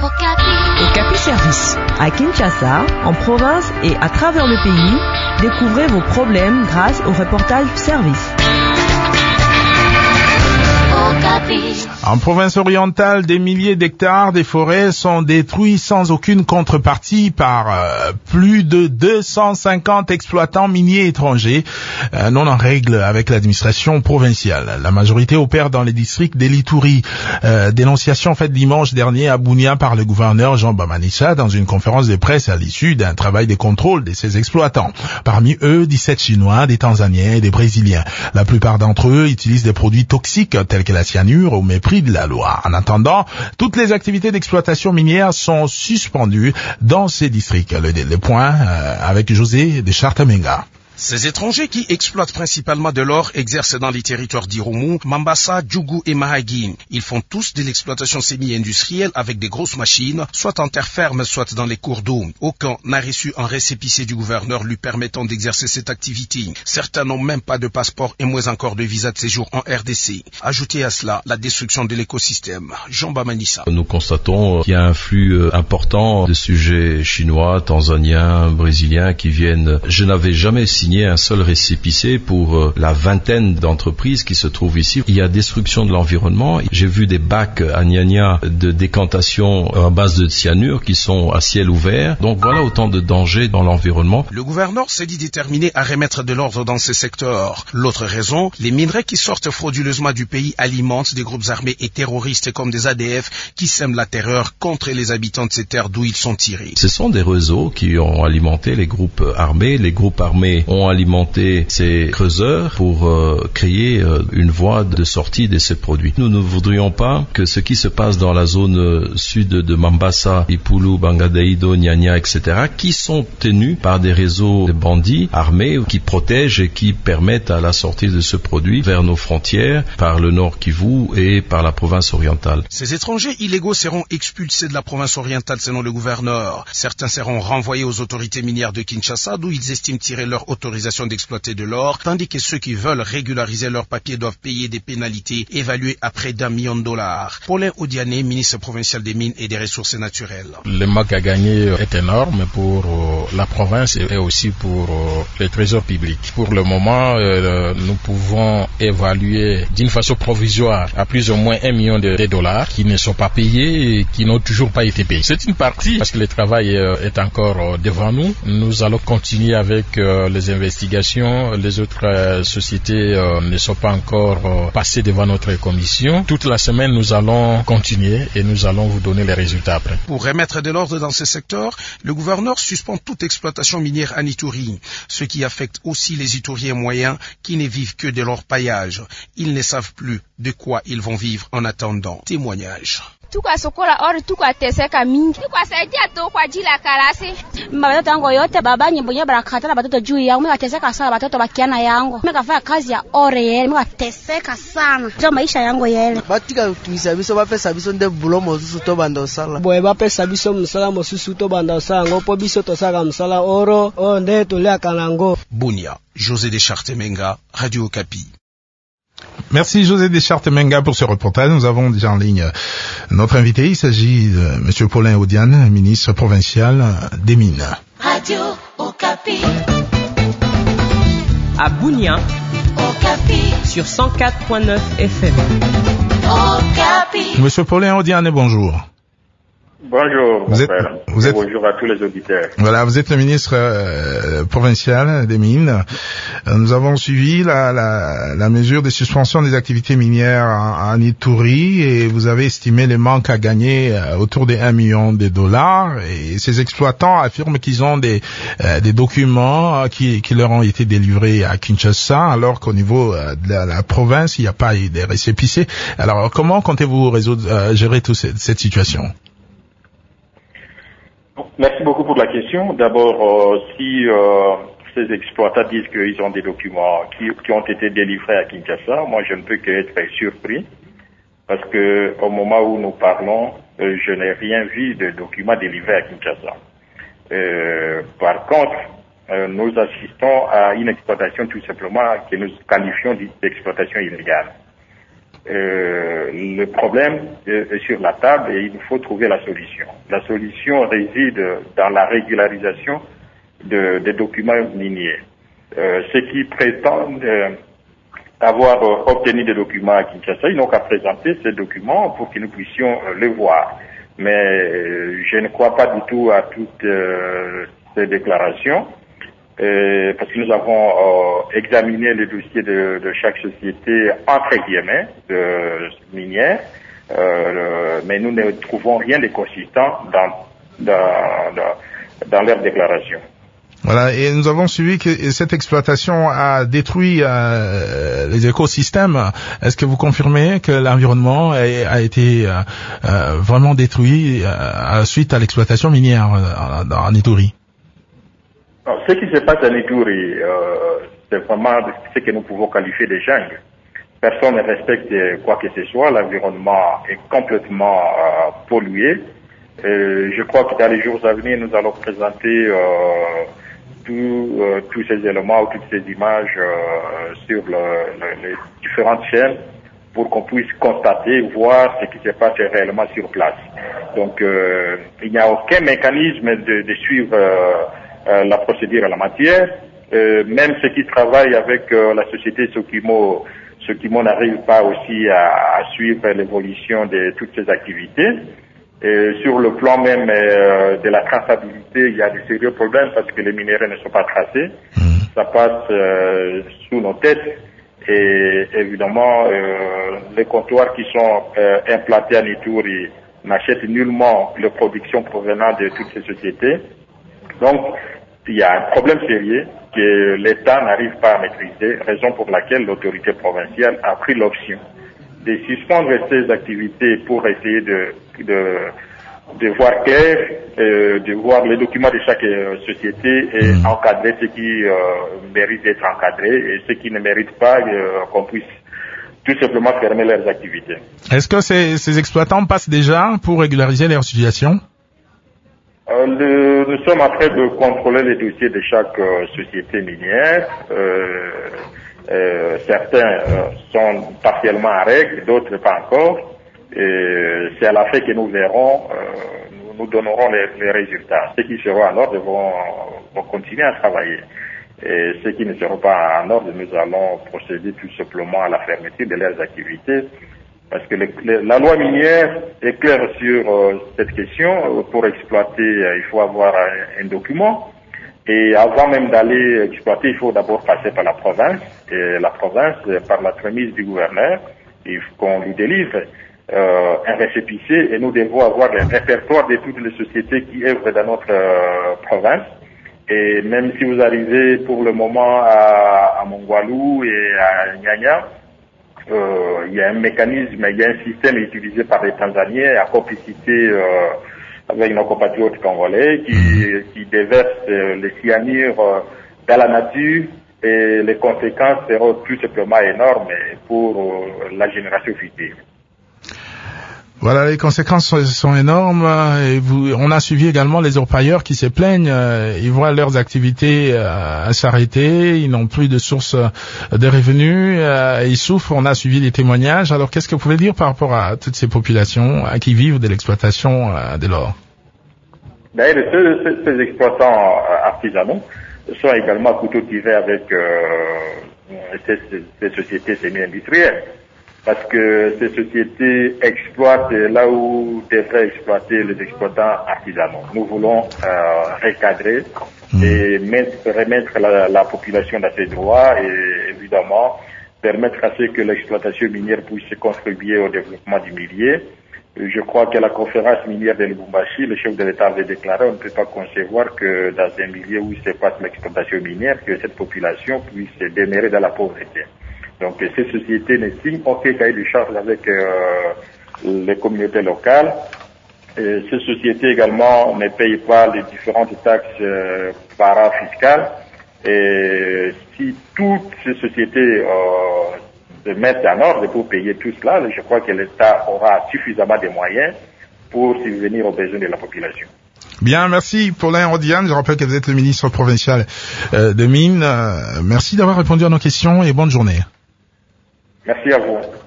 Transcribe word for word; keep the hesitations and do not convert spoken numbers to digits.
Okapi Service. À Kinshasa, en province et à travers le pays, découvrez vos problèmes grâce au reportage service. En province orientale, des milliers d'hectares des forêts sont détruits sans aucune contrepartie par euh, plus de deux cent cinquante exploitants miniers étrangers euh, non en règle avec l'administration provinciale. La majorité opère dans les districts d'Elituri. Euh, dénonciation faite dimanche dernier à Bunia par le gouverneur Jean Bamanissa dans une conférence de presse à l'issue d'un travail de contrôle de ces exploitants. Parmi eux, dix-sept Chinois, des Tanzaniens et des Brésiliens. La plupart d'entre eux utilisent des produits toxiques tels que la cyanure au mépris de la loi. En attendant, toutes les activités d'exploitation minière sont suspendues dans ces districts. Le, le point euh, avec José de Chartamenga. Ces étrangers qui exploitent principalement de l'or exercent dans les territoires d'Irumu, Mambasa, Djougou et Mahagin. Ils font tous de l'exploitation semi-industrielle avec des grosses machines, soit en terre ferme, soit dans les cours d'eau. Aucun n'a reçu un récépissé du gouverneur lui permettant d'exercer cette activité. Certains n'ont même pas de passeport et moins encore de visa de séjour en R D C. Ajoutez à cela la destruction de l'écosystème. Jean Bamanissa. Nous constatons qu'il y a un flux important de sujets chinois, tanzaniens, brésiliens qui viennent. Je n'avais jamais signé un seul récépissé pour la vingtaine d'entreprises qui se trouvent ici. Il y a destruction de l'environnement. J'ai vu des bacs à Nyanya de décantation à base de cyanure qui sont à ciel ouvert. Donc voilà autant de dangers dans l'environnement. Le gouverneur s'est dit déterminé à remettre de l'ordre dans ces secteurs. L'autre raison, les minerais qui sortent frauduleusement du pays alimentent des groupes armés et terroristes comme des A D F qui sèment la terreur contre les habitants de ces terres d'où ils sont tirés. Ce sont des réseaux qui ont alimenté les groupes armés. Les groupes armés ont alimenter ces creuseurs pour euh, créer euh, une voie de sortie de ces produits. Nous ne voudrions pas que ce qui se passe dans la zone euh, sud de Mambasa, Ipulu, Bangadaido, Nyanya, et cetera, qui sont tenus par des réseaux de bandits armés qui protègent et qui permettent à la sortie de ce produit vers nos frontières, par le nord Kivu et par la province orientale. Ces étrangers illégaux seront expulsés de la province orientale selon le gouverneur. Certains seront renvoyés aux autorités minières de Kinshasa d'où ils estiment tirer leur autorisation d'exploiter de l'or, tandis que ceux qui veulent régulariser leurs papiers doivent payer des pénalités évaluées à près d'un million de dollars. Paulin Odiané, ministre provincial des Mines et des Ressources naturelles. Le manque à gagner est énorme pour euh, la province et aussi pour euh, le trésor public. Pour le moment, euh, nous pouvons évaluer d'une façon provisoire à plus ou moins un million de, de dollars qui ne sont pas payés et qui n'ont toujours pas été payés. C'est une partie parce que le travail euh, est encore euh, devant nous. Nous allons continuer avec euh, les investigations. Les autres euh, sociétés euh, ne sont pas encore euh, passées devant notre commission. Toute la semaine, nous allons continuer et nous allons vous donner les résultats après. Pour remettre de l'ordre dans ce secteur, le gouverneur suspend toute exploitation minière en Ituri, ce qui affecte aussi les Ituriens moyens qui ne vivent que de leur paillage. Ils ne savent plus de quoi ils vont vivre en attendant. Témoignage. Tukasokola ori tukateseka mingi tukwasaidia tu kwa ajili ya karasi batoto yangu yote baba nyimbo barakatana batoto juu yangu mimi nateseka sana batoto bakiana yangu mimi kafanya kazi ya ore yele mimi nateseka sana ndio maisha yangu yele batika tuisabiso bapesa biso nde bulomo susu to banda osala boye bapesa biso musala mosusu to banda osala ngopo biso to saka musala oro o nde tolea kanango. Bunia, José de Chartamenga, Radio Okapi. Merci José Deschartes-Menga pour ce reportage. Nous avons déjà en ligne notre invité. Il s'agit de Monsieur Paulin Odiane, ministre provincial des Mines. Radio Okapi. À Bunia, Okapi. Sur cent quatre point neuf F M. Okapi. Monsieur Paulin Odiane, bonjour. Bonjour, vous mon êtes, frère. vous êtes, bonjour à tous les auditeurs. Voilà, vous êtes le ministre euh, provincial des Mines. Euh, nous avons suivi la, la, la mesure de suspension des activités minières en, en Ituri et vous avez estimé les manques à gagner euh, autour de un million de dollars. Et ces exploitants affirment qu'ils ont des, euh, des documents qui, qui leur ont été délivrés à Kinshasa, alors qu'au niveau euh, de la, la province, il n'y a pas eu de récépissés. Alors, comment comptez-vous résoudre, euh, gérer toute cette, cette situation? Merci beaucoup pour la question. D'abord, euh, si euh, ces exploitants disent qu'ils ont des documents qui, qui ont été délivrés à Kinshasa, moi je ne peux qu'être surpris parce que au moment où nous parlons, euh, je n'ai rien vu de documents délivrés à Kinshasa. Euh, par contre, euh, nous assistons à une exploitation tout simplement que nous qualifions d'exploitation illégale. Euh, le problème est sur la table et il faut trouver la solution. La solution réside dans la régularisation de, des documents miniers. Euh, ceux qui prétendent euh, avoir euh, obtenu des documents à Kinshasa, ils n'ont qu'à présenter ces documents pour que nous puissions euh, les voir. Mais euh, je ne crois pas du tout à toutes euh, ces déclarations. Euh, parce que nous avons euh, examiné le dossier de, de chaque société entre guillemets de minière, euh, mais nous ne trouvons rien de consistant dans, dans, dans, dans leurs déclarations. Voilà, et nous avons suivi que cette exploitation a détruit euh, les écosystèmes. Est-ce que vous confirmez que l'environnement a, a été euh, euh, vraiment détruit euh, suite à l'exploitation minière euh, en Ituri? Alors, ce qui se passe à Ituri, euh, c'est vraiment ce que nous pouvons qualifier de jungle. Personne ne respecte quoi que ce soit. L'environnement est complètement euh, pollué. Euh, je crois que dans les jours à venir, nous allons présenter euh, tout, euh, tous ces éléments ou toutes ces images euh, sur le, le, les différentes chaînes pour qu'on puisse constater, voir ce qui se passe réellement sur place. Donc, euh, il n'y a aucun mécanisme de, de suivre euh, Euh, la procédure à la matière. Euh, même ceux qui travaillent avec euh, la société Sokimo, Sokimo n'arrive pas aussi à, à suivre l'évolution de toutes ces activités. Et sur le plan même euh, de la traçabilité, il y a de sérieux problèmes parce que les minéraux ne sont pas tracés. Ça passe euh, sous nos têtes. Et évidemment, euh, les comptoirs qui sont euh, implantés à Ituri n'achètent nullement les productions provenant de toutes ces sociétés. Donc, il y a un problème sérieux que l'État n'arrive pas à maîtriser, raison pour laquelle l'autorité provinciale a pris l'option de suspendre ces activités pour essayer de, de, de voir clair, euh, de voir les documents de chaque euh, société et mmh. encadrer ce qui euh, mérite d'être encadré et ce qui ne mérite pas euh, qu'on puisse tout simplement fermer leurs activités. Est-ce que ces, ces exploitants passent déjà pour régulariser leur situation? Euh, le, nous sommes en train de contrôler les dossiers de chaque euh, société minière. Euh, euh, certains euh, sont partiellement en règle, d'autres pas encore. Et c'est à la fin que nous verrons, euh, nous, nous donnerons les, les résultats. Ceux qui seront en ordre vont, vont continuer à travailler. Et ceux qui ne seront pas en ordre, nous allons procéder tout simplement à la fermeture de leurs activités. Parce que le, le, la loi minière est claire sur euh, cette question. Pour exploiter, euh, il faut avoir un, un document. Et avant même d'aller exploiter, il faut d'abord passer par la province. Et la province, par la remise du gouverneur, il faut qu'on lui délivre euh, un récépissé. Et nous devons avoir un répertoire de toutes les sociétés qui œuvrent dans notre euh, province. Et même si vous arrivez pour le moment à, à Mongwalu et à Nyanya, Euh, il y a un mécanisme, il y a un système utilisé par les Tanzaniens à complicité euh, avec nos compatriotes congolais qui, qui déversent euh, les cyanures euh, dans la nature et les conséquences seront tout simplement énormes pour euh, la génération future. Voilà, les conséquences sont, sont énormes. Et vous, on a suivi également les orpailleurs qui se plaignent. Euh, ils voient leurs activités euh, s'arrêter. Ils n'ont plus de source de revenus. Euh, ils souffrent. On a suivi les témoignages. Alors, qu'est-ce que vous pouvez dire par rapport à toutes ces populations euh, qui vivent de l'exploitation euh, de l'or? D'ailleurs, ces, ces exploitants artisanaux sont également à couteau tiré avec euh, ces, ces sociétés semi-industrielles. Parce que ces sociétés exploitent là où devraient exploiter les exploitants artisanaux. Nous voulons euh, recadrer et mettre, remettre la, la population dans ses droits et évidemment permettre à ce que l'exploitation minière puisse contribuer au développement du milieu. Je crois que la conférence minière de Lubumbashi, le chef de l'État avait déclaré, on ne peut pas concevoir que dans un milieu où se passe l'exploitation minière, que cette population puisse demeurer dans la pauvreté. Donc ces sociétés ne signent aucun cahier de charge avec euh, les communautés locales. Et ces sociétés également ne payent pas les différentes taxes euh, para-fiscales. Et si toutes ces sociétés euh, se mettent en ordre pour payer tout cela, je crois que l'État aura suffisamment de moyens pour subvenir aux besoins de la population. Bien, merci Paulin Rodian. Je rappelle que vous êtes le ministre provincial euh, de Mines. Euh, merci d'avoir répondu à nos questions et bonne journée. Merci à vous.